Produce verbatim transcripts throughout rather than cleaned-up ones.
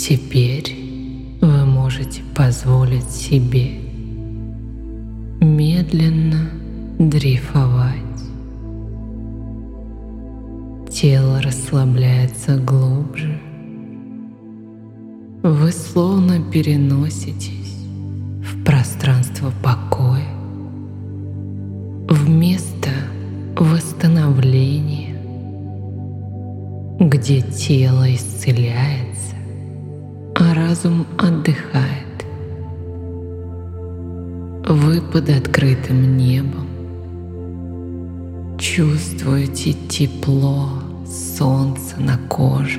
Теперь вы можете позволить себе медленно дрейфовать. Тело расслабляется глубже. Вы словно переноситесь в пространство покоя, в место восстановления, где тело исцеляется, а разум отдыхает. Вы под открытым небом чувствуете тепло солнца на коже.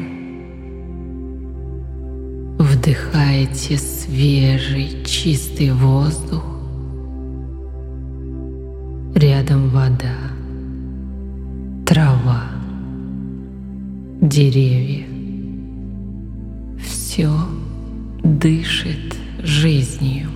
Вдыхаете свежий, чистый воздух. Рядом вода, трава, деревья. Все дышит жизнью.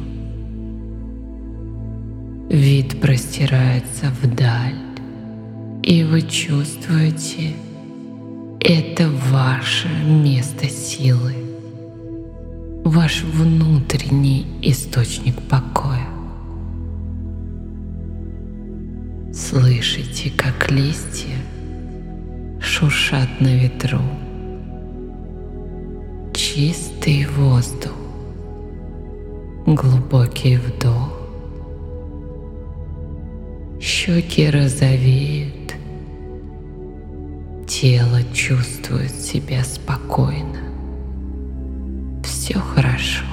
Вид простирается вдаль, и вы чувствуете, это ваше место силы, ваш внутренний источник покоя. Слышите, как листья шуршат на ветру. Чистый воздух, глубокий вдох. Щеки розовеют, тело чувствует себя спокойно. Все хорошо.